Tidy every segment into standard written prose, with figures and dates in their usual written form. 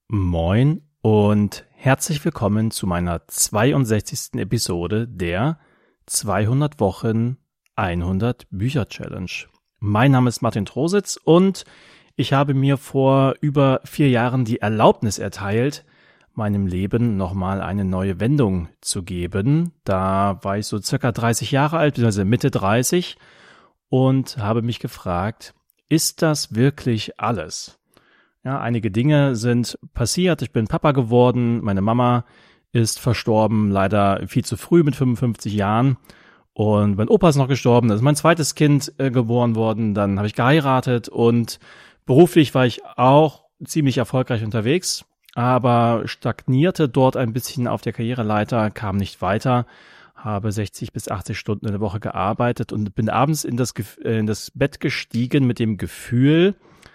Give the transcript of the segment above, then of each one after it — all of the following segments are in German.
Moin und herzlich willkommen zu meiner 62. Episode der 200 Wochen 100 Bücher Challenge. Mein Name ist Martin Trositz und ich habe mir vor über 4 Jahren die Erlaubnis erteilt, meinem Leben nochmal eine neue Wendung zu geben. Da war ich so circa 30 Jahre alt, beziehungsweise Mitte 30 und habe mich gefragt, ist das wirklich alles? Ja, einige Dinge sind passiert. Ich bin Papa geworden. Meine Mama ist verstorben, leider viel zu früh mit 55 Jahren. Und mein Opa ist noch gestorben. Da ist mein zweites Kind geboren worden. Dann habe ich geheiratet und beruflich war ich auch ziemlich erfolgreich unterwegs, aber stagnierte dort ein bisschen auf der Karriereleiter, kam nicht weiter, habe 60 bis 80 Stunden in der Woche gearbeitet und bin abends in das Bett gestiegen mit dem Gefühl,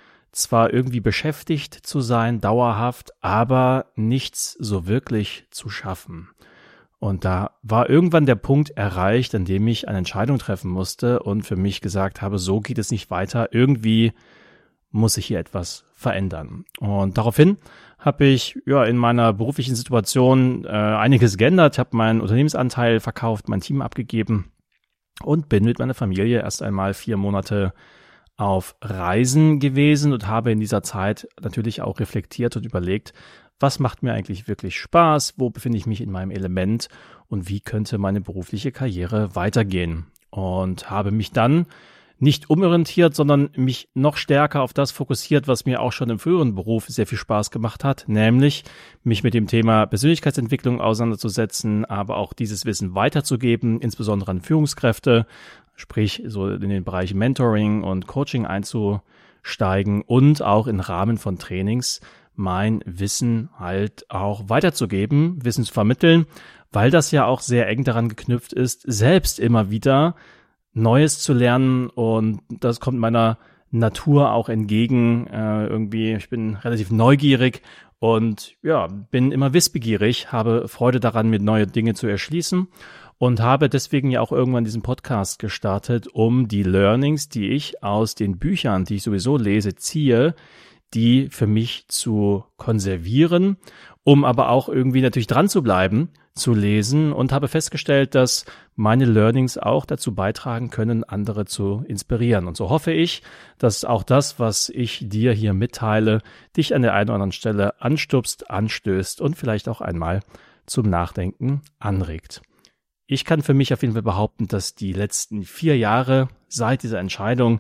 zwar irgendwie beschäftigt zu sein, dauerhaft, aber nichts so wirklich zu schaffen. Und da war irgendwann der Punkt erreicht, an dem ich eine Entscheidung treffen musste und für mich gesagt habe, so geht es nicht weiter, irgendwie muss sich hier etwas verändern. Und daraufhin habe ich in meiner beruflichen Situation einiges geändert, habe meinen Unternehmensanteil verkauft, mein Team abgegeben und bin mit meiner Familie erst einmal 4 Monate auf Reisen gewesen und habe in dieser Zeit natürlich auch reflektiert und überlegt, was macht mir eigentlich wirklich Spaß, wo befinde ich mich in meinem Element und wie könnte meine berufliche Karriere weitergehen. Und habe mich dann nicht umorientiert, sondern mich noch stärker auf das fokussiert, was mir auch schon im früheren Beruf sehr viel Spaß gemacht hat, nämlich mich mit dem Thema Persönlichkeitsentwicklung auseinanderzusetzen, aber auch dieses Wissen weiterzugeben, insbesondere an Führungskräfte, sprich so in den Bereich Mentoring und Coaching einzusteigen und auch im Rahmen von Trainings mein Wissen halt auch weiterzugeben, Wissen zu vermitteln, weil das ja auch sehr eng daran geknüpft ist, selbst immer wieder Neues zu lernen, und das kommt meiner Natur auch entgegen. Ich bin relativ neugierig und bin immer wissbegierig, habe Freude daran, mir neue Dinge zu erschließen und habe deswegen ja auch irgendwann diesen Podcast gestartet, um die Learnings, die ich aus den Büchern, die ich sowieso lese, ziehe, die für mich zu konservieren, um aber auch irgendwie natürlich dran zu bleiben, zu lesen, und habe festgestellt, dass meine Learnings auch dazu beitragen können, andere zu inspirieren. Und so hoffe ich, dass auch das, was ich dir hier mitteile, dich an der einen oder anderen Stelle anstupst, anstößt und vielleicht auch einmal zum Nachdenken anregt. Ich kann für mich auf jeden Fall behaupten, dass die letzten 4 Jahre seit dieser Entscheidung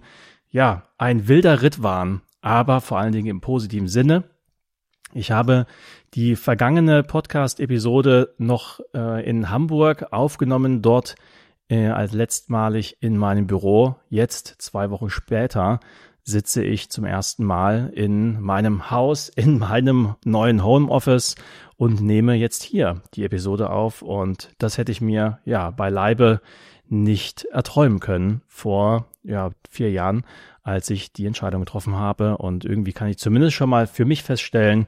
ein wilder Ritt waren, aber vor allen Dingen im positiven Sinne. Ich habe die vergangene Podcast-Episode noch in Hamburg aufgenommen, dort als letztmalig in meinem Büro. Jetzt, 2 Wochen später, sitze ich zum ersten Mal in meinem Haus, in meinem neuen Homeoffice und nehme jetzt hier die Episode auf. Und das hätte ich mir beileibe nicht erträumen können vor 4 Jahren, als ich die Entscheidung getroffen habe. Und irgendwie kann ich zumindest schon mal für mich feststellen,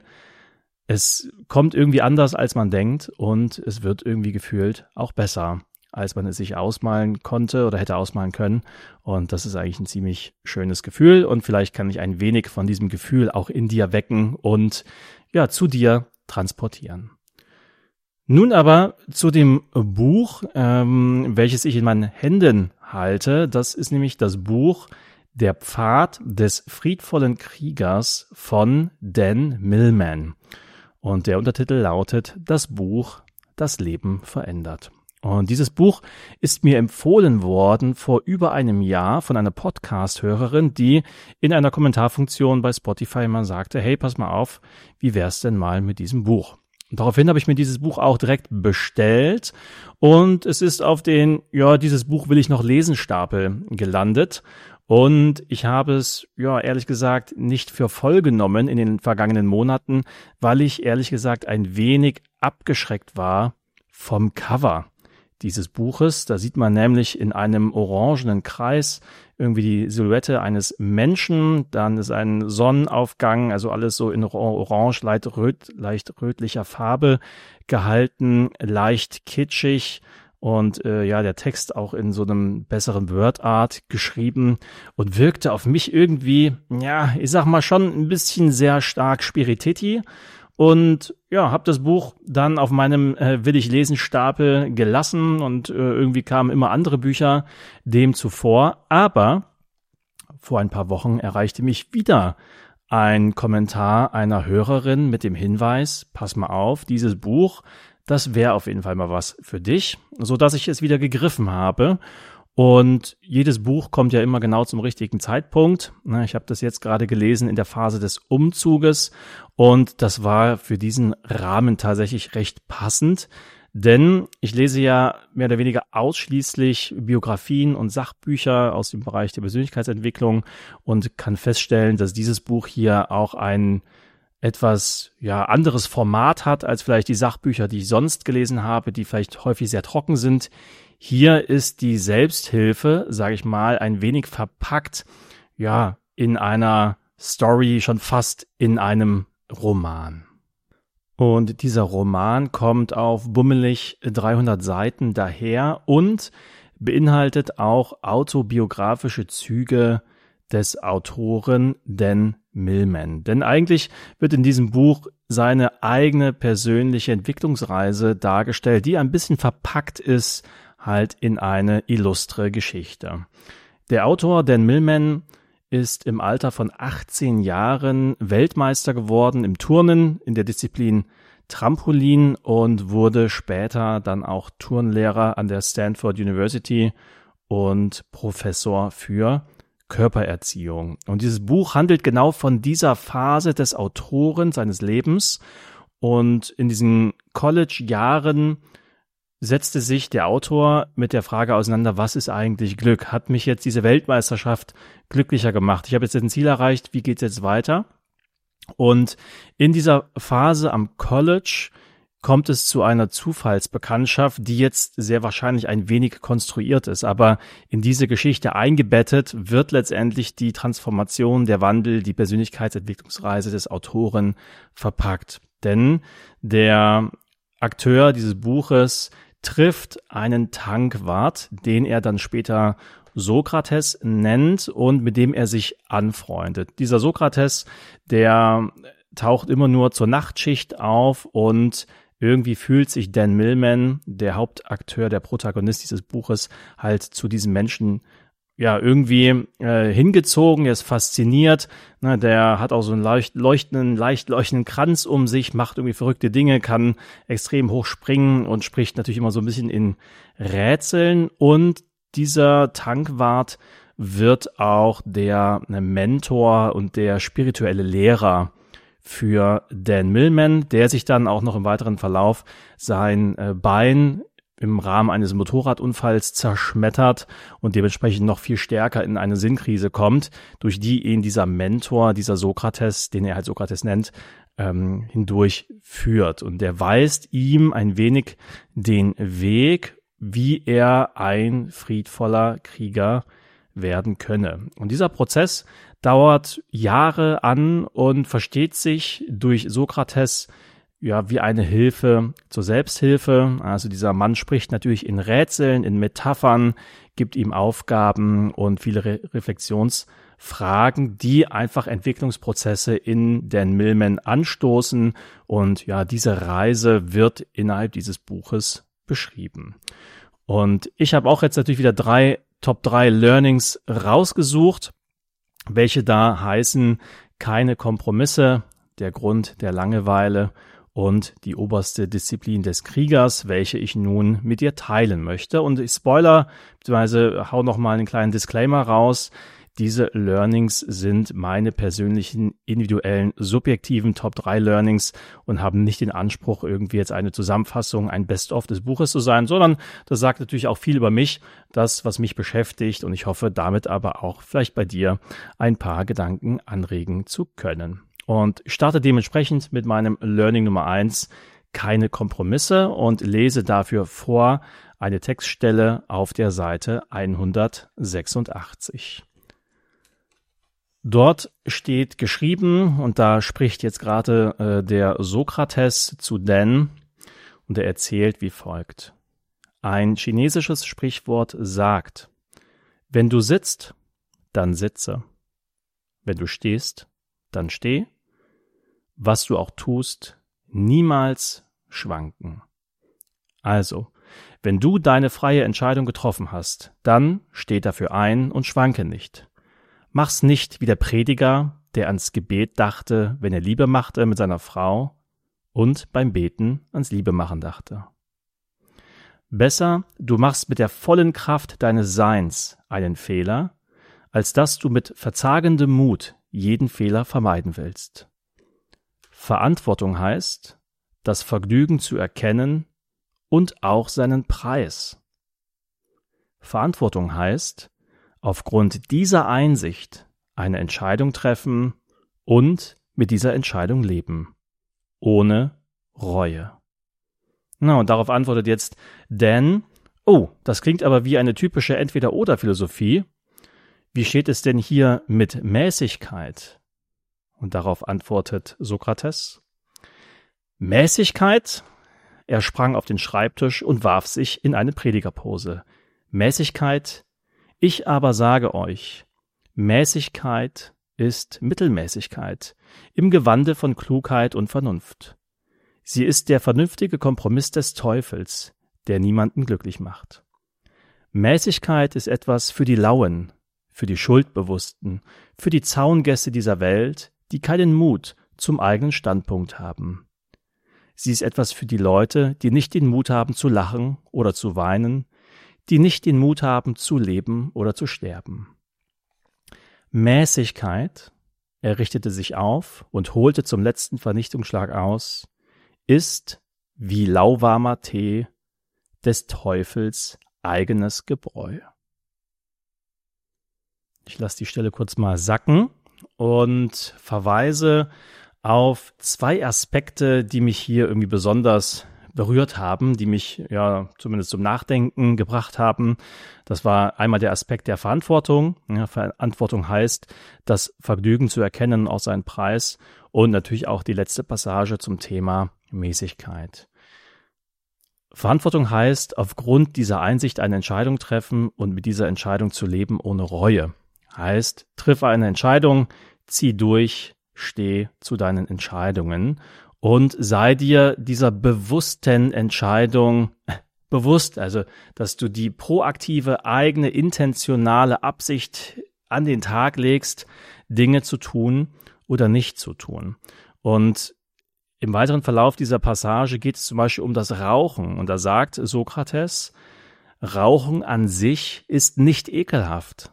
es kommt irgendwie anders, als man denkt, und es wird irgendwie gefühlt auch besser, als man es sich ausmalen konnte oder hätte ausmalen können. Und das ist eigentlich ein ziemlich schönes Gefühl, und vielleicht kann ich ein wenig von diesem Gefühl auch in dir wecken und zu dir transportieren. Nun aber zu dem Buch, welches ich in meinen Händen halte. Das ist nämlich das Buch Der Pfad des friedvollen Kriegers von Dan Millman. Und der Untertitel lautet Das Buch, das Leben verändert. Und dieses Buch ist mir empfohlen worden vor über einem Jahr von einer Podcast-Hörerin, die in einer Kommentarfunktion bei Spotify mal sagte, hey, pass mal auf, wie wär's denn mal mit diesem Buch? Und daraufhin habe ich mir dieses Buch auch direkt bestellt, und es ist auf den, dieses Buch will ich noch lesen Stapel gelandet. Und ich habe es, ehrlich gesagt, nicht für voll genommen in den vergangenen Monaten, weil ich ehrlich gesagt ein wenig abgeschreckt war vom Cover dieses Buches. Da sieht man nämlich in einem orangenen Kreis irgendwie die Silhouette eines Menschen. Dann ist ein Sonnenaufgang, also alles so in orange, leicht rötlicher Farbe gehalten, leicht kitschig. Und der Text auch in so einem besseren Wordart geschrieben und wirkte auf mich irgendwie, ich sag mal schon ein bisschen sehr stark Spiritetti. und ja, habe das Buch dann auf meinem Will-ich-lesen-Stapel gelassen und irgendwie kamen immer andere Bücher dem zuvor, aber vor ein paar Wochen erreichte mich wieder ein Kommentar einer Hörerin mit dem Hinweis, pass mal auf, dieses Buch, das wäre auf jeden Fall mal was für dich, so dass ich es wieder gegriffen habe. Und jedes Buch kommt ja immer genau zum richtigen Zeitpunkt. Ich habe das jetzt gerade gelesen in der Phase des Umzuges und das war für diesen Rahmen tatsächlich recht passend, denn ich lese ja mehr oder weniger ausschließlich Biografien und Sachbücher aus dem Bereich der Persönlichkeitsentwicklung und kann feststellen, dass dieses Buch hier auch ein etwas anderes Format hat als vielleicht die Sachbücher, die ich sonst gelesen habe, die vielleicht häufig sehr trocken sind. Hier ist die Selbsthilfe, sage ich mal, ein wenig verpackt, in einer Story, schon fast in einem Roman. Und dieser Roman kommt auf bummelig 300 Seiten daher und beinhaltet auch autobiografische Züge des Autoren Dan Millman. Denn eigentlich wird in diesem Buch seine eigene persönliche Entwicklungsreise dargestellt, die ein bisschen verpackt ist halt in eine illustre Geschichte. Der Autor Dan Millman ist im Alter von 18 Jahren Weltmeister geworden im Turnen in der Disziplin Trampolin und wurde später dann auch Turnlehrer an der Stanford University und Professor für Körpererziehung. Und dieses Buch handelt genau von dieser Phase des Autoren seines Lebens. Und in diesen College-Jahren setzte sich der Autor mit der Frage auseinander, was ist eigentlich Glück? Hat mich jetzt diese Weltmeisterschaft glücklicher gemacht? Ich habe jetzt ein Ziel erreicht, wie geht's jetzt weiter? Und in dieser Phase am College kommt es zu einer Zufallsbekanntschaft, die jetzt sehr wahrscheinlich ein wenig konstruiert ist. Aber in diese Geschichte eingebettet wird letztendlich die Transformation, der Wandel, die Persönlichkeitsentwicklungsreise des Autoren verpackt. Denn der Akteur dieses Buches trifft einen Tankwart, den er dann später Sokrates nennt und mit dem er sich anfreundet. Dieser Sokrates, der taucht immer nur zur Nachtschicht auf und irgendwie fühlt sich Dan Millman, der Hauptakteur, der Protagonist dieses Buches, halt zu diesem Menschen irgendwie hingezogen, er ist fasziniert, der hat auch so einen leicht leuchtenden Kranz um sich, macht irgendwie verrückte Dinge, kann extrem hoch springen und spricht natürlich immer so ein bisschen in Rätseln und dieser Tankwart wird auch der Mentor und der spirituelle Lehrer für Dan Millman, der sich dann auch noch im weiteren Verlauf sein Bein im Rahmen eines Motorradunfalls zerschmettert und dementsprechend noch viel stärker in eine Sinnkrise kommt, durch die ihn dieser Mentor, dieser Sokrates, den er halt Sokrates nennt, hindurch führt. Und der weist ihm ein wenig den Weg, wie er ein friedvoller Krieger werden könne. Und dieser Prozess dauert Jahre an und versteht sich durch Sokrates wie eine Hilfe zur Selbsthilfe. Also dieser Mann spricht natürlich in Rätseln, in Metaphern, gibt ihm Aufgaben und viele Reflexionsfragen, die einfach Entwicklungsprozesse in Dan Millman anstoßen. Und diese Reise wird innerhalb dieses Buches beschrieben. Und ich habe auch jetzt natürlich wieder Top 3 Learnings rausgesucht, welche da heißen: keine Kompromisse, der Grund der Langeweile und die oberste Disziplin des Kriegers, welche ich nun mit dir teilen möchte. Und ich beziehungsweise hau noch mal einen kleinen Disclaimer raus. Diese Learnings sind meine persönlichen, individuellen, subjektiven Top 3 Learnings und haben nicht den Anspruch, irgendwie jetzt eine Zusammenfassung, ein Best-of des Buches zu sein, sondern das sagt natürlich auch viel über mich, das, was mich beschäftigt, und ich hoffe, damit aber auch vielleicht bei dir ein paar Gedanken anregen zu können. Und ich starte dementsprechend mit meinem Learning Nummer 1, keine Kompromisse, und lese dafür vor eine Textstelle auf der Seite 186. Dort steht geschrieben, und da spricht jetzt gerade der Sokrates zu Dan, und er erzählt wie folgt. Ein chinesisches Sprichwort sagt: Wenn du sitzt, dann sitze. Wenn du stehst, dann steh. Was du auch tust, niemals schwanken. Also, wenn du deine freie Entscheidung getroffen hast, dann steh dafür ein und schwanke nicht. Mach's nicht wie der Prediger, der ans Gebet dachte, wenn er Liebe machte mit seiner Frau und beim Beten ans Liebemachen dachte. Besser, du machst mit der vollen Kraft deines Seins einen Fehler, als dass du mit verzagendem Mut jeden Fehler vermeiden willst. Verantwortung heißt, das Vergnügen zu erkennen und auch seinen Preis. Verantwortung heißt, aufgrund dieser Einsicht eine Entscheidung treffen und mit dieser Entscheidung leben. Ohne Reue. Na, und darauf antwortet jetzt Dan, das klingt aber wie eine typische Entweder-oder-Philosophie. Wie steht es denn hier mit Mäßigkeit? Und darauf antwortet Sokrates, Mäßigkeit? Er sprang auf den Schreibtisch und warf sich in eine Predigerpose. Mäßigkeit? Ich aber sage euch, Mäßigkeit ist Mittelmäßigkeit im Gewande von Klugheit und Vernunft. Sie ist der vernünftige Kompromiss des Teufels, der niemanden glücklich macht. Mäßigkeit ist etwas für die Lauen, für die Schuldbewussten, für die Zaungäste dieser Welt, die keinen Mut zum eigenen Standpunkt haben. Sie ist etwas für die Leute, die nicht den Mut haben zu lachen oder zu weinen, die nicht den Mut haben zu leben oder zu sterben. Mäßigkeit, er richtete sich auf und holte zum letzten Vernichtungsschlag aus, ist wie lauwarmer Tee des Teufels eigenes Gebräu. Ich lasse die Stelle kurz mal sacken und verweise auf zwei Aspekte, die mich hier irgendwie besonders berührt haben, die mich ja zumindest zum Nachdenken gebracht haben. Das war einmal der Aspekt der Verantwortung. Ja, Verantwortung heißt, das Vergnügen zu erkennen, auch seinen Preis, und natürlich auch die letzte Passage zum Thema Mäßigkeit. Verantwortung heißt, aufgrund dieser Einsicht eine Entscheidung treffen und mit dieser Entscheidung zu leben ohne Reue. Heißt, triff eine Entscheidung, zieh durch, steh zu deinen Entscheidungen und sei dir dieser bewussten Entscheidung bewusst, also dass du die proaktive, eigene, intentionale Absicht an den Tag legst, Dinge zu tun oder nicht zu tun. Und im weiteren Verlauf dieser Passage geht es zum Beispiel um das Rauchen. Und da sagt Sokrates, Rauchen an sich ist nicht ekelhaft.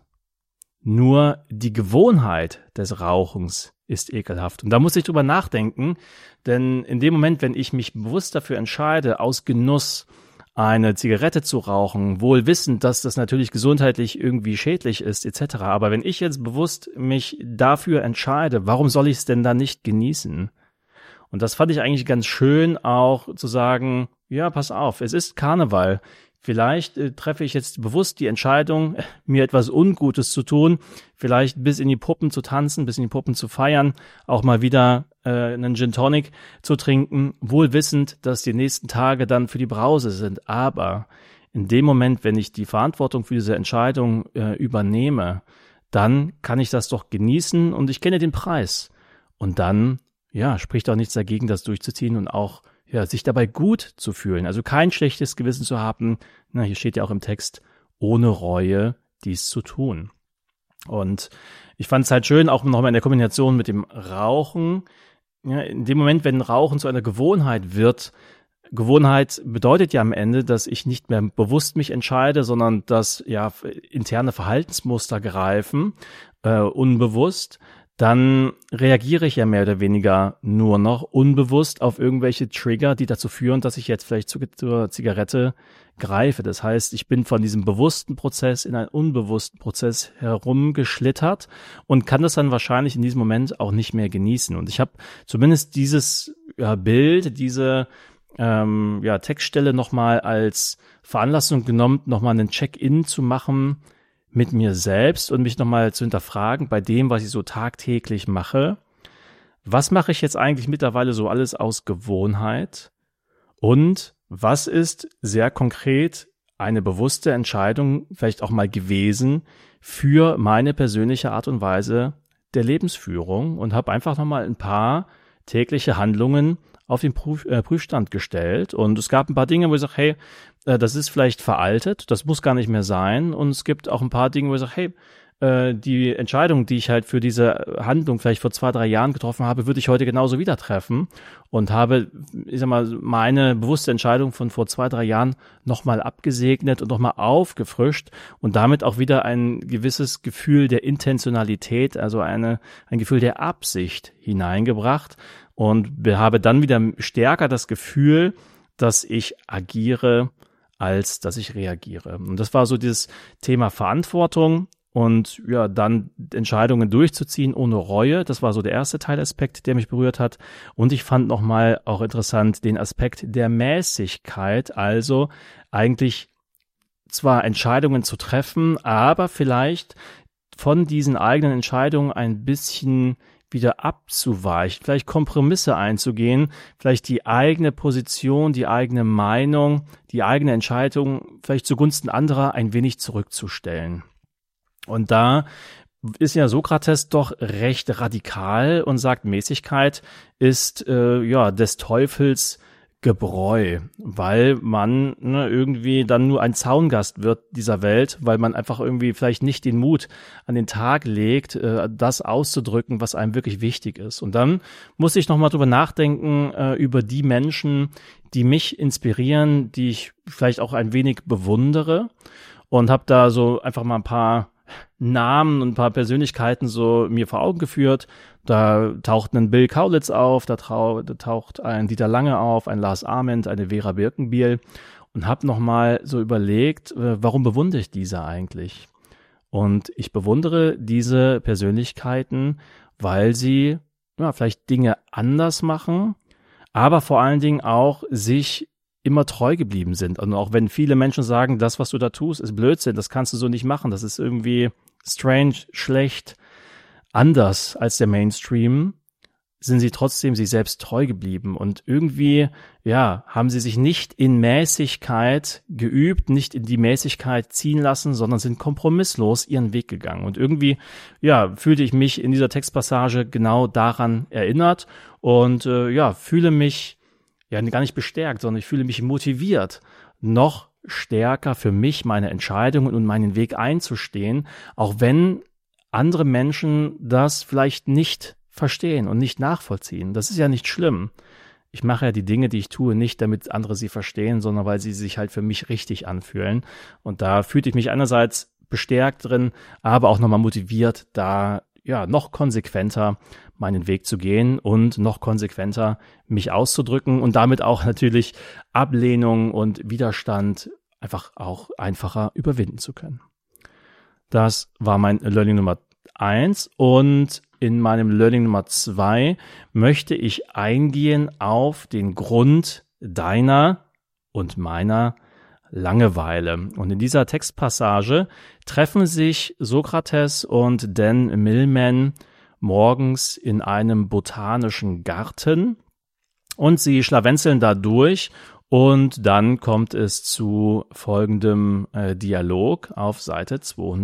Nur die Gewohnheit des Rauchens ist ekelhaft. Und da muss ich drüber nachdenken, denn in dem Moment, wenn ich mich bewusst dafür entscheide, aus Genuss eine Zigarette zu rauchen, wohl wissend, dass das natürlich gesundheitlich irgendwie schädlich ist, etc. Aber wenn ich jetzt bewusst mich dafür entscheide, warum soll ich es denn dann nicht genießen? Und das fand ich eigentlich ganz schön, auch zu sagen, ja, pass auf, es ist Karneval. Vielleicht treffe ich jetzt bewusst die Entscheidung, mir etwas Ungutes zu tun, vielleicht bis in die Puppen zu tanzen, bis in die Puppen zu feiern, auch mal wieder einen Gin Tonic zu trinken, wohl wissend, dass die nächsten Tage dann für die Brause sind. Aber in dem Moment, wenn ich die Verantwortung für diese Entscheidung übernehme, dann kann ich das doch genießen und ich kenne den Preis. Und dann, ja, spricht auch nichts dagegen, das durchzuziehen und auch sich dabei gut zu fühlen, also kein schlechtes Gewissen zu haben. Na, hier steht ja auch im Text, ohne Reue dies zu tun. Und ich fand es halt schön, auch nochmal in der Kombination mit dem Rauchen. Ja, in dem Moment, wenn Rauchen zu einer Gewohnheit wird, Gewohnheit bedeutet ja am Ende, dass ich nicht mehr bewusst mich entscheide, sondern dass ja interne Verhaltensmuster greifen, unbewusst. Dann reagiere ich ja mehr oder weniger nur noch unbewusst auf irgendwelche Trigger, die dazu führen, dass ich jetzt vielleicht zur Zigarette greife. Das heißt, ich bin von diesem bewussten Prozess in einen unbewussten Prozess herumgeschlittert und kann das dann wahrscheinlich in diesem Moment auch nicht mehr genießen. Und ich habe zumindest dieses Bild, diese Textstelle nochmal als Veranlassung genommen, nochmal einen Check-in zu machen mit mir selbst und mich nochmal zu hinterfragen bei dem, was ich so tagtäglich mache. Was mache ich jetzt eigentlich mittlerweile so alles aus Gewohnheit? Und was ist sehr konkret eine bewusste Entscheidung vielleicht auch mal gewesen für meine persönliche Art und Weise der Lebensführung? Und habe einfach nochmal ein paar tägliche Handlungen auf den Prüfstand gestellt. Und es gab ein paar Dinge, wo ich sage, hey, das ist vielleicht veraltet, das muss gar nicht mehr sein. Und es gibt auch ein paar Dinge, wo ich sage, hey, die Entscheidung, die ich halt für diese Handlung vielleicht vor 2, 3 Jahren getroffen habe, würde ich heute genauso wieder treffen und habe, ich sag mal, meine bewusste Entscheidung von vor 2, 3 Jahren nochmal abgesegnet und nochmal aufgefrischt und damit auch wieder ein gewisses Gefühl der Intentionalität, also ein Gefühl der Absicht hineingebracht und habe dann wieder stärker das Gefühl, dass ich agiere, als dass ich reagiere. Und das war so dieses Thema Verantwortung. Und ja, dann Entscheidungen durchzuziehen ohne Reue, das war so der erste Teilaspekt, der mich berührt hat. Und ich fand nochmal auch interessant den Aspekt der Mäßigkeit, also eigentlich zwar Entscheidungen zu treffen, aber vielleicht von diesen eigenen Entscheidungen ein bisschen wieder abzuweichen, vielleicht Kompromisse einzugehen, vielleicht die eigene Position, die eigene Meinung, die eigene Entscheidung vielleicht zugunsten anderer ein wenig zurückzustellen. Und da ist ja Sokrates doch recht radikal und sagt, Mäßigkeit ist des Teufels Gebräu, weil man irgendwie dann nur ein Zaungast wird dieser Welt, weil man einfach irgendwie vielleicht nicht den Mut an den Tag legt, das auszudrücken, was einem wirklich wichtig ist. Und dann muss ich nochmal drüber nachdenken, über die Menschen, die mich inspirieren, die ich vielleicht auch ein wenig bewundere und habe da so einfach mal ein paar Namen und ein paar Persönlichkeiten so mir vor Augen geführt. Da taucht ein Bill Kaulitz auf, da taucht ein Dieter Lange auf, ein Lars Ament, eine Vera Birkenbiel und habe nochmal so überlegt, warum bewundere ich diese eigentlich? Und ich bewundere diese Persönlichkeiten, weil sie vielleicht Dinge anders machen, aber vor allen Dingen auch sich immer treu geblieben sind. Und auch wenn viele Menschen sagen, das, was du da tust, ist Blödsinn, das kannst du so nicht machen, das ist irgendwie strange, schlecht, anders als der Mainstream, sind sie trotzdem sich selbst treu geblieben. Und irgendwie, haben sie sich nicht in Mäßigkeit geübt, nicht in die Mäßigkeit ziehen lassen, sondern sind kompromisslos ihren Weg gegangen. Und irgendwie, fühlte ich mich in dieser Textpassage genau daran erinnert und fühle mich gar nicht bestärkt, sondern ich fühle mich motiviert, noch stärker für mich, meine Entscheidungen und meinen Weg einzustehen, auch wenn andere Menschen das vielleicht nicht verstehen und nicht nachvollziehen. Das ist ja nicht schlimm. Ich mache ja die Dinge, die ich tue, nicht, damit andere sie verstehen, sondern weil sie sich halt für mich richtig anfühlen. Und da fühlte ich mich einerseits bestärkt drin, aber auch nochmal motiviert, da noch konsequenter meinen Weg zu gehen und noch konsequenter mich auszudrücken und damit auch natürlich Ablehnung und Widerstand einfach auch einfacher überwinden zu können. Das war mein Learning Nummer 1 und in meinem Learning Nummer 2 möchte ich eingehen auf den Grund deiner und meiner Langeweile. Und in dieser Textpassage treffen sich Sokrates und Dan Millman morgens in einem botanischen Garten und sie schlawenzeln da durch und dann kommt es zu folgendem Dialog auf Seite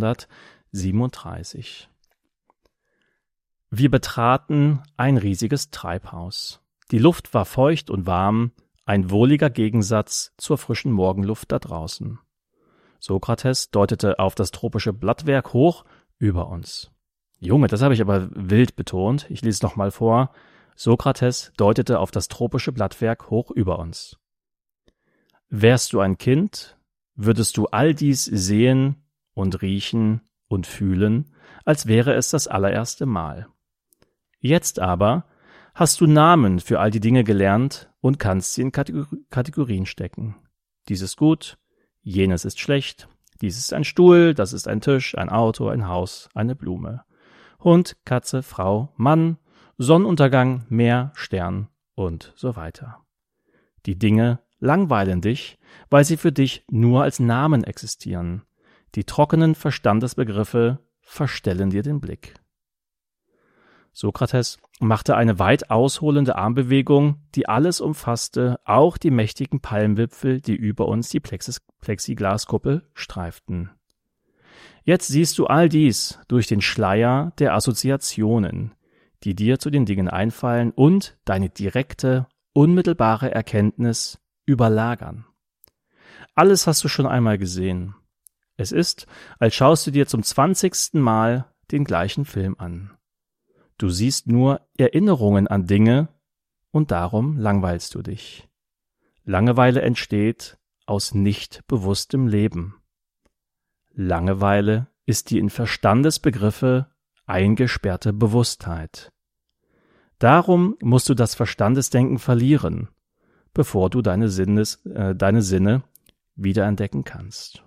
237. Wir betraten ein riesiges Treibhaus. Die Luft war feucht und warm, ein wohliger Gegensatz zur frischen Morgenluft da draußen. Sokrates deutete auf das tropische Blattwerk hoch über uns. Junge, das habe ich aber wild betont. Ich lese es nochmal vor. Sokrates deutete auf das tropische Blattwerk hoch über uns. Wärst du ein Kind, würdest du all dies sehen und riechen und fühlen, als wäre es das allererste Mal. Jetzt aber hast du Namen für all die Dinge gelernt und kannst sie in Kategorien stecken. Dies ist gut, jenes ist schlecht, dies ist ein Stuhl, das ist ein Tisch, ein Auto, ein Haus, eine Blume. Hund, Katze, Frau, Mann, Sonnenuntergang, Meer, Stern und so weiter. Die Dinge langweilen dich, weil sie für dich nur als Namen existieren. Die trockenen Verstandesbegriffe verstellen dir den Blick. Sokrates machte eine weit ausholende Armbewegung, die alles umfasste, auch die mächtigen Palmwipfel, die über uns die Plexiglaskuppel streiften. Jetzt siehst du all dies durch den Schleier der Assoziationen, die dir zu den Dingen einfallen und deine direkte, unmittelbare Erkenntnis überlagern. Alles hast du schon einmal gesehen. Es ist, als schaust du dir zum 20. Mal den gleichen Film an. Du siehst nur Erinnerungen an Dinge und darum langweilst du dich. Langeweile entsteht aus nicht bewusstem Leben. Langeweile ist die in Verstandesbegriffe eingesperrte Bewusstheit. Darum musst du das Verstandesdenken verlieren, bevor du deine Sinne wiederentdecken kannst.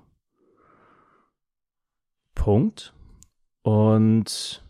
Punkt. Und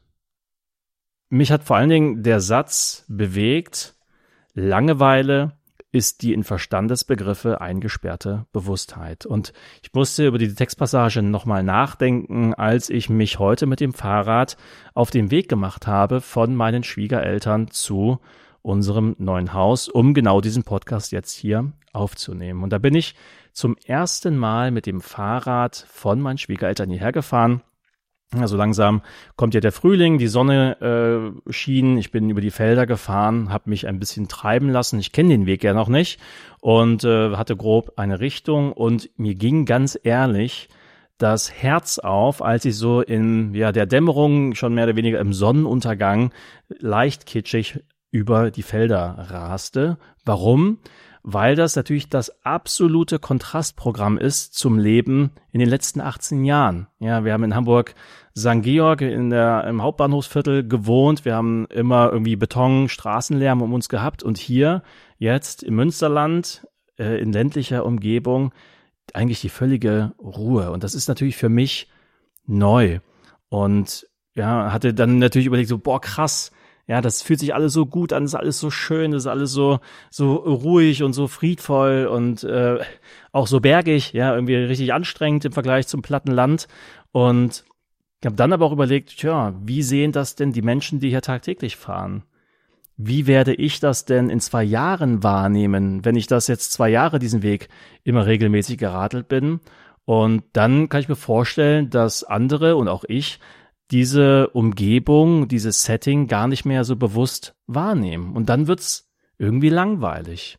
mich hat vor allen Dingen der Satz bewegt: Langeweile ist die in Verstandesbegriffe eingesperrte Bewusstheit. Und ich musste über die Textpassage nochmal nachdenken, als ich mich heute mit dem Fahrrad auf den Weg gemacht habe von meinen Schwiegereltern zu unserem neuen Haus, um genau diesen Podcast jetzt hier aufzunehmen. Und da bin ich zum ersten Mal mit dem Fahrrad von meinen Schwiegereltern hierher gefahren. Also langsam kommt ja der Frühling, die Sonne schien, ich bin über die Felder gefahren, habe mich ein bisschen treiben lassen. Ich kenne den Weg ja noch nicht und hatte grob eine Richtung, und mir ging ganz ehrlich das Herz auf, als ich so in der Dämmerung, schon mehr oder weniger im Sonnenuntergang, leicht kitschig über die Felder raste. Warum? Weil das natürlich das absolute Kontrastprogramm ist zum Leben in den letzten 18 Jahren. Ja, wir haben in Hamburg St. Georg im Hauptbahnhofsviertel gewohnt. Wir haben immer irgendwie Beton, Straßenlärm um uns gehabt. Und hier jetzt im Münsterland, in ländlicher Umgebung, eigentlich die völlige Ruhe. Und das ist natürlich für mich neu. Und ja, hatte dann natürlich überlegt, so, boah, krass. Ja, das fühlt sich alles so gut an, das ist alles so schön, das ist alles so ruhig und so friedvoll und auch so bergig, ja, irgendwie richtig anstrengend im Vergleich zum platten Land. Und ich habe dann aber auch überlegt, wie sehen das denn die Menschen, die hier tagtäglich fahren? Wie werde ich das denn in 2 Jahren wahrnehmen, wenn ich das jetzt 2 Jahre diesen Weg immer regelmäßig geradelt bin? Und dann kann ich mir vorstellen, dass andere und auch ich diese Umgebung, dieses Setting gar nicht mehr so bewusst wahrnehmen. Und dann wird's irgendwie langweilig.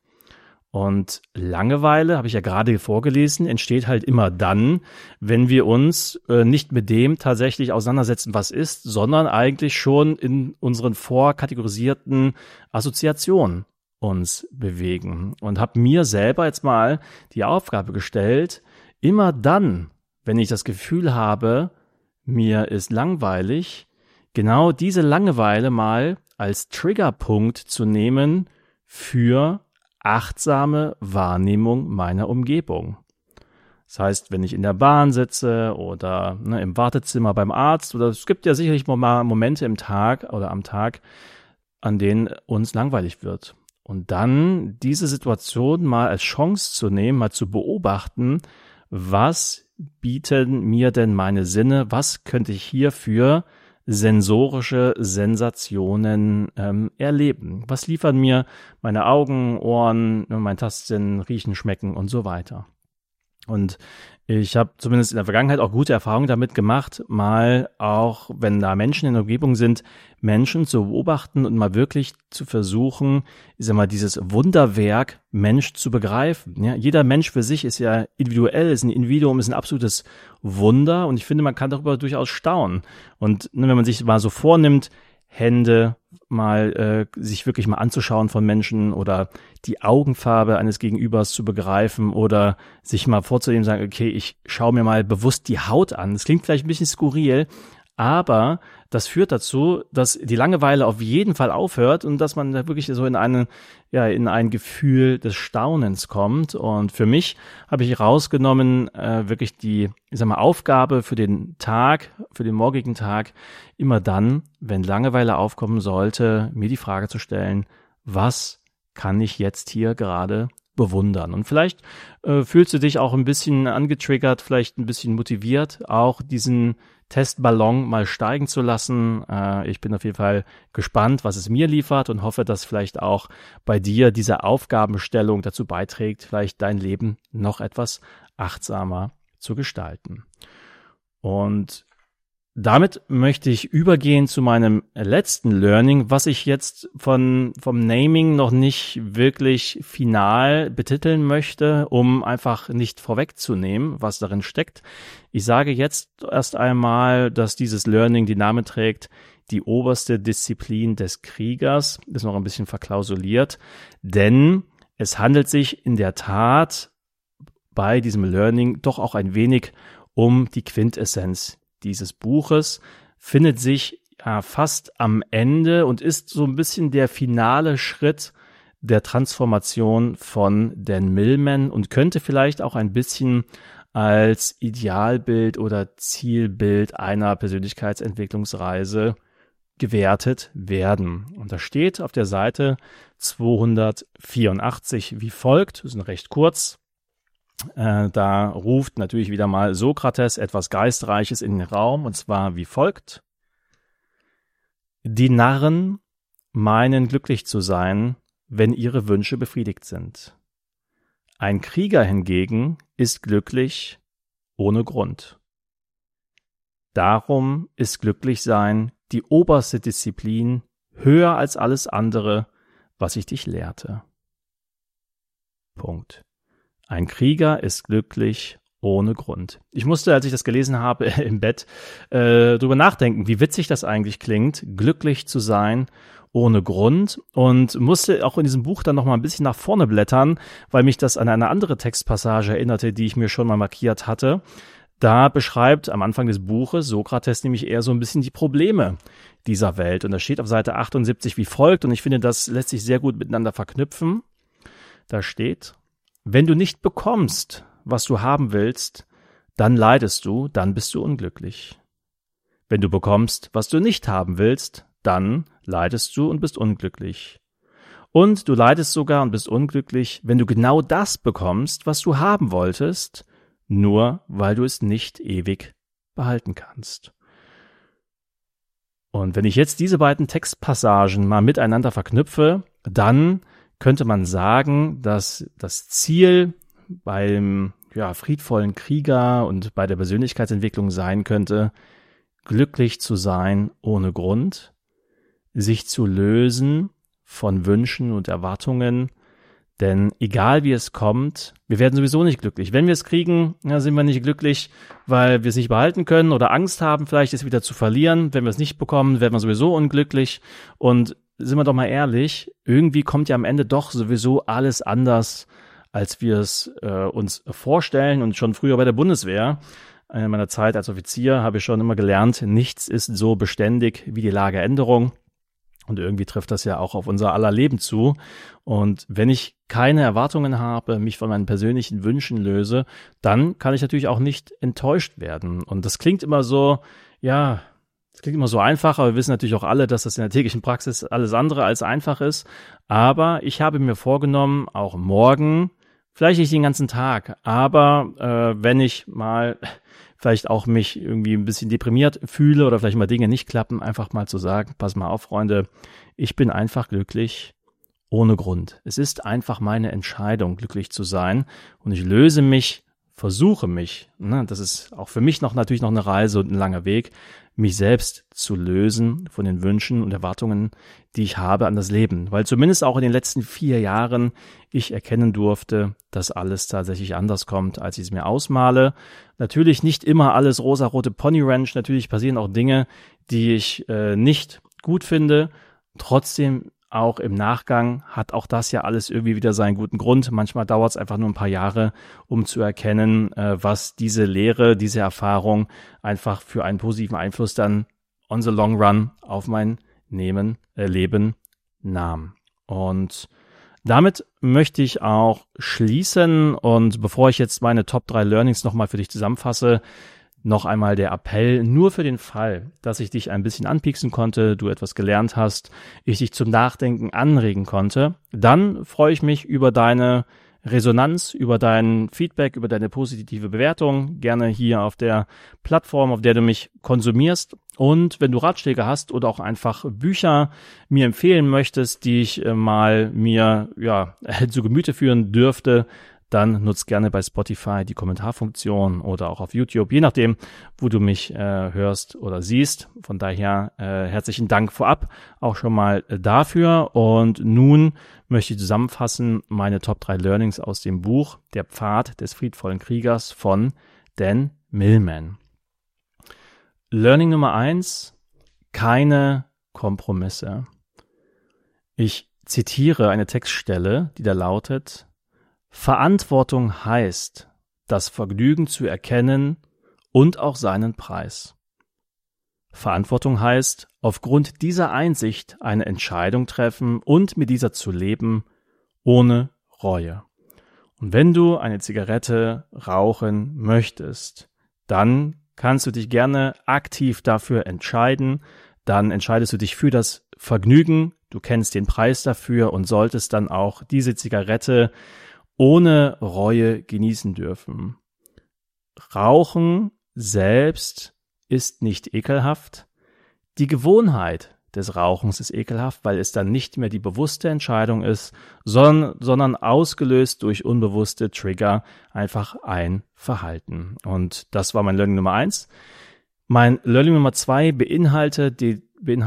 Und Langeweile, habe ich ja gerade vorgelesen, entsteht halt immer dann, wenn wir uns nicht mit dem tatsächlich auseinandersetzen, was ist, sondern eigentlich schon in unseren vorkategorisierten Assoziationen uns bewegen. Und habe mir selber jetzt mal die Aufgabe gestellt, immer dann, wenn ich das Gefühl habe, mir ist langweilig, genau diese Langeweile mal als Triggerpunkt zu nehmen für achtsame Wahrnehmung meiner Umgebung. Das heißt, wenn ich in der Bahn sitze oder im Wartezimmer beim Arzt, oder es gibt ja sicherlich mal Momente im Tag oder am Tag, an denen uns langweilig wird. Und dann diese Situation mal als Chance zu nehmen, mal zu beobachten, was bieten mir denn meine Sinne? Was könnte ich hier für sensorische Sensationen erleben? Was liefern mir meine Augen, Ohren, mein Tastsinn, Riechen, Schmecken und so weiter? Und ich habe zumindest in der Vergangenheit auch gute Erfahrungen damit gemacht, mal auch, wenn da Menschen in der Umgebung sind, Menschen zu beobachten und mal wirklich zu versuchen, ich sag mal, dieses Wunderwerk Mensch zu begreifen. Ja, jeder Mensch für sich ist ja individuell, ist ein Individuum, ist ein absolutes Wunder, und ich finde, man kann darüber durchaus staunen. Und wenn man sich mal so vornimmt, Hände mal sich wirklich mal anzuschauen von Menschen oder die Augenfarbe eines Gegenübers zu begreifen oder sich mal vorzunehmen, sagen, okay, ich schaue mir mal bewusst die Haut an. Das klingt vielleicht ein bisschen skurril, aber das führt dazu, dass die Langeweile auf jeden Fall aufhört und dass man da wirklich so in ein Gefühl des Staunens kommt. Und für mich habe ich rausgenommen, wirklich die, Aufgabe für den Tag, für den morgigen Tag, immer dann, wenn Langeweile aufkommen sollte, mir die Frage zu stellen, was kann ich jetzt hier gerade bewundern? Und vielleicht fühlst du dich auch ein bisschen angetriggert, vielleicht ein bisschen motiviert, auch diesen Testballon mal steigen zu lassen. Ich bin auf jeden Fall gespannt, was es mir liefert, und hoffe, dass vielleicht auch bei dir diese Aufgabenstellung dazu beiträgt, vielleicht dein Leben noch etwas achtsamer zu gestalten. Und damit möchte ich übergehen zu meinem letzten Learning, was ich jetzt vom Naming noch nicht wirklich final betiteln möchte, um einfach nicht vorwegzunehmen, was darin steckt. Ich sage jetzt erst einmal, dass dieses Learning den Namen trägt, die oberste Disziplin des Kriegers, ist noch ein bisschen verklausuliert, denn es handelt sich in der Tat bei diesem Learning doch auch ein wenig um die Quintessenz dieses Buches, findet sich fast am Ende und ist so ein bisschen der finale Schritt der Transformation von Dan Millman und könnte vielleicht auch ein bisschen als Idealbild oder Zielbild einer Persönlichkeitsentwicklungsreise gewertet werden. Und da steht auf der Seite 284 wie folgt, das ist recht kurz. Da ruft natürlich wieder mal Sokrates etwas Geistreiches in den Raum, und zwar wie folgt. Die Narren meinen glücklich zu sein, wenn ihre Wünsche befriedigt sind. Ein Krieger hingegen ist glücklich ohne Grund. Darum ist Glücklichsein die oberste Disziplin, höher als alles andere, was ich dich lehrte. Punkt. Ein Krieger ist glücklich ohne Grund. Ich musste, als ich das gelesen habe, im Bett drüber nachdenken, wie witzig das eigentlich klingt, glücklich zu sein ohne Grund, und musste auch in diesem Buch dann noch mal ein bisschen nach vorne blättern, weil mich das an eine andere Textpassage erinnerte, die ich mir schon mal markiert hatte. Da beschreibt am Anfang des Buches Sokrates nämlich eher so ein bisschen die Probleme dieser Welt. Und das steht auf Seite 78 wie folgt, und ich finde, das lässt sich sehr gut miteinander verknüpfen. Da steht: Wenn du nicht bekommst, was du haben willst, dann leidest du, dann bist du unglücklich. Wenn du bekommst, was du nicht haben willst, dann leidest du und bist unglücklich. Und du leidest sogar und bist unglücklich, wenn du genau das bekommst, was du haben wolltest, nur weil du es nicht ewig behalten kannst. Und wenn ich jetzt diese beiden Textpassagen mal miteinander verknüpfe, dann könnte man sagen, dass das Ziel beim friedvollen Krieger und bei der Persönlichkeitsentwicklung sein könnte, glücklich zu sein ohne Grund, sich zu lösen von Wünschen und Erwartungen, denn egal wie es kommt, wir werden sowieso nicht glücklich. Wenn wir es kriegen, sind wir nicht glücklich, weil wir es nicht behalten können oder Angst haben, vielleicht es wieder zu verlieren. Wenn wir es nicht bekommen, werden wir sowieso unglücklich. Und sind wir doch mal ehrlich, irgendwie kommt ja am Ende doch sowieso alles anders, als wir es uns vorstellen. Und schon früher bei der Bundeswehr, in meiner Zeit als Offizier, habe ich schon immer gelernt, nichts ist so beständig wie die Lageänderung. Und irgendwie trifft das ja auch auf unser aller Leben zu. Und wenn ich keine Erwartungen habe, mich von meinen persönlichen Wünschen löse, dann kann ich natürlich auch nicht enttäuscht werden. Und das klingt immer so, das klingt immer so einfach, aber wir wissen natürlich auch alle, dass das in der täglichen Praxis alles andere als einfach ist. Aber ich habe mir vorgenommen, auch morgen, vielleicht nicht den ganzen Tag, aber wenn ich mal vielleicht auch mich irgendwie ein bisschen deprimiert fühle oder vielleicht mal Dinge nicht klappen, einfach mal zu sagen, pass mal auf, Freunde, ich bin einfach glücklich ohne Grund. Es ist einfach meine Entscheidung, glücklich zu sein, und ich löse mich, versuche mich, das ist auch für mich natürlich noch eine Reise und ein langer Weg, mich selbst zu lösen von den Wünschen und Erwartungen, die ich habe an das Leben. Weil zumindest auch in den letzten 4 Jahren ich erkennen durfte, dass alles tatsächlich anders kommt, als ich es mir ausmale. Natürlich nicht immer alles rosarote Pony Ranch, natürlich passieren auch Dinge, die ich nicht gut finde. Trotzdem auch im Nachgang hat auch das ja alles irgendwie wieder seinen guten Grund. Manchmal dauert es einfach nur ein paar Jahre, um zu erkennen, was diese Lehre, diese Erfahrung einfach für einen positiven Einfluss dann on the long run auf mein Leben nahm. Und damit möchte ich auch schließen, und bevor ich jetzt meine Top 3 Learnings nochmal für dich zusammenfasse, noch einmal der Appell, nur für den Fall, dass ich dich ein bisschen anpieksen konnte, du etwas gelernt hast, ich dich zum Nachdenken anregen konnte, dann freue ich mich über deine Resonanz, über dein Feedback, über deine positive Bewertung, gerne hier auf der Plattform, auf der du mich konsumierst. Und wenn du Ratschläge hast oder auch einfach Bücher mir empfehlen möchtest, die ich mal mir zu Gemüte führen dürfte, dann nutzt gerne bei Spotify die Kommentarfunktion oder auch auf YouTube, je nachdem, wo du mich hörst oder siehst. Von daher herzlichen Dank vorab auch schon mal dafür. Und nun möchte ich zusammenfassen meine Top 3 Learnings aus dem Buch Der Pfad des friedvollen Kriegers von Dan Millman. Learning Nummer 1: keine Kompromisse. Ich zitiere eine Textstelle, die da lautet: Verantwortung heißt, das Vergnügen zu erkennen und auch seinen Preis. Verantwortung heißt, aufgrund dieser Einsicht eine Entscheidung treffen und mit dieser zu leben, ohne Reue. Und wenn du eine Zigarette rauchen möchtest, dann kannst du dich gerne aktiv dafür entscheiden. Dann entscheidest du dich für das Vergnügen, du kennst den Preis dafür und solltest dann auch diese Zigarette ohne Reue genießen dürfen. Rauchen selbst ist nicht ekelhaft. Die Gewohnheit des Rauchens ist ekelhaft, weil es dann nicht mehr die bewusste Entscheidung ist, sondern ausgelöst durch unbewusste Trigger einfach ein Verhalten. Und das war mein Learning Nummer 1. Mein Learning Nummer 2 beinhaltete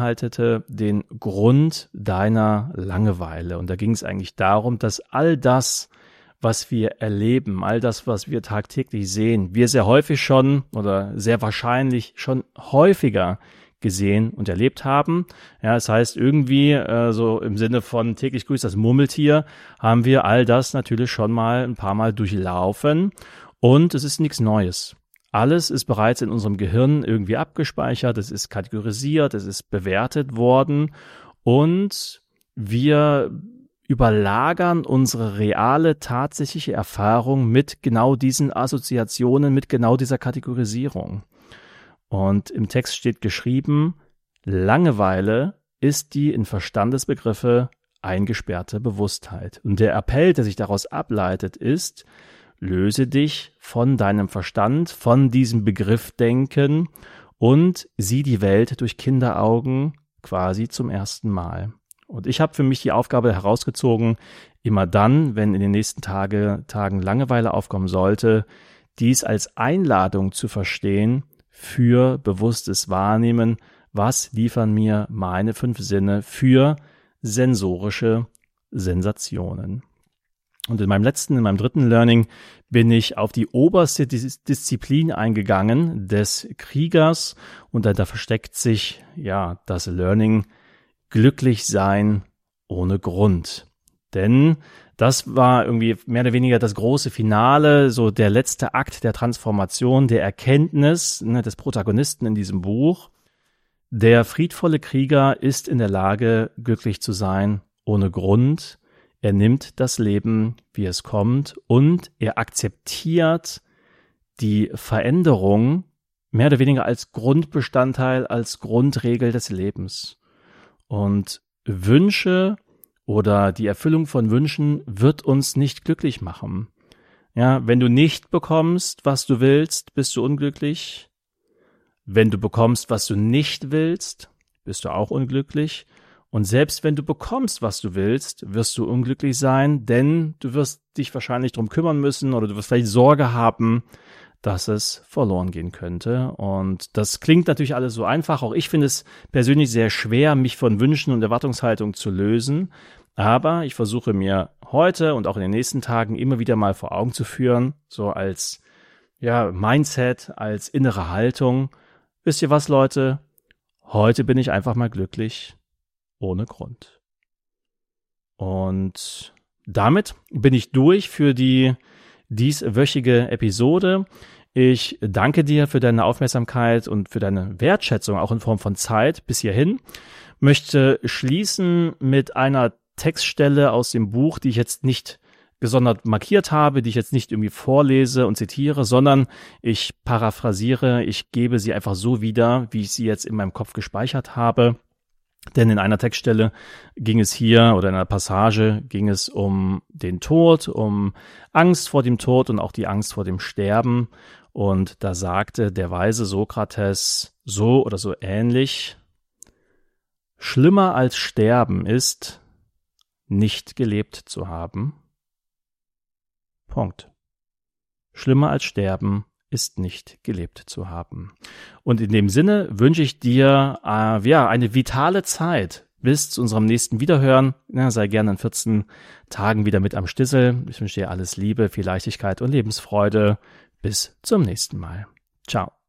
den Grund deiner Langeweile. Und da ging es eigentlich darum, dass all das, was wir erleben, all das, was wir tagtäglich sehen, wir sehr häufig schon oder sehr wahrscheinlich schon häufiger gesehen und erlebt haben. Ja, das heißt irgendwie so im Sinne von täglich grüßt das Murmeltier, haben wir all das natürlich schon mal ein paar Mal durchlaufen und es ist nichts Neues. Alles ist bereits in unserem Gehirn irgendwie abgespeichert, es ist kategorisiert, es ist bewertet worden und wir überlagern unsere reale, tatsächliche Erfahrung mit genau diesen Assoziationen, mit genau dieser Kategorisierung. Und im Text steht geschrieben, Langeweile ist die in Verstandesbegriffe eingesperrte Bewusstheit. Und der Appell, der sich daraus ableitet, ist, löse dich von deinem Verstand, von diesem Begriffdenken und sieh die Welt durch Kinderaugen quasi zum ersten Mal. Und ich habe für mich die Aufgabe herausgezogen, immer dann, wenn in den nächsten Tagen Langeweile aufkommen sollte, dies als Einladung zu verstehen für bewusstes Wahrnehmen, was liefern mir meine 5 Sinne für sensorische Sensationen. Und in meinem dritten Learning bin ich auf die oberste Disziplin eingegangen des Kriegers und da versteckt sich ja das Learning glücklich sein ohne Grund. Denn das war irgendwie mehr oder weniger das große Finale, so der letzte Akt der Transformation, der Erkenntnis des Protagonisten in diesem Buch. Der friedvolle Krieger ist in der Lage, glücklich zu sein ohne Grund. Er nimmt das Leben, wie es kommt, und er akzeptiert die Veränderung mehr oder weniger als Grundbestandteil, als Grundregel des Lebens. Und Wünsche oder die Erfüllung von Wünschen wird uns nicht glücklich machen. Ja, wenn du nicht bekommst, was du willst, bist du unglücklich. Wenn du bekommst, was du nicht willst, bist du auch unglücklich. Und selbst wenn du bekommst, was du willst, wirst du unglücklich sein, denn du wirst dich wahrscheinlich drum kümmern müssen oder du wirst vielleicht Sorge haben, dass es verloren gehen könnte. Und das klingt natürlich alles so einfach. Auch ich finde es persönlich sehr schwer, mich von Wünschen und Erwartungshaltung zu lösen. Aber ich versuche mir heute und auch in den nächsten Tagen immer wieder mal vor Augen zu führen, so als Mindset, als innere Haltung. Wisst ihr was, Leute? Heute bin ich einfach mal glücklich. Ohne Grund. Und damit bin ich durch für die dieswöchige Episode. Ich danke dir für deine Aufmerksamkeit und für deine Wertschätzung, auch in Form von Zeit bis hierhin. Möchte schließen mit einer Textstelle aus dem Buch, die ich jetzt nicht gesondert markiert habe, die ich jetzt nicht irgendwie vorlese und zitiere, sondern ich paraphrasiere, ich gebe sie einfach so wieder, wie ich sie jetzt in meinem Kopf gespeichert habe. Denn in einer Textstelle ging es hier oder in einer Passage ging es um den Tod, um Angst vor dem Tod und auch die Angst vor dem Sterben. Und da sagte der weise Sokrates so oder so ähnlich: Schlimmer als sterben ist, nicht gelebt zu haben. Punkt. Schlimmer als sterben ist nicht gelebt zu haben. Und in dem Sinne wünsche ich dir eine vitale Zeit bis zu unserem nächsten Wiederhören. Sei gerne in 14 Tagen wieder mit am Stissel. Ich wünsche dir alles Liebe, viel Leichtigkeit und Lebensfreude. Bis zum nächsten Mal. Ciao.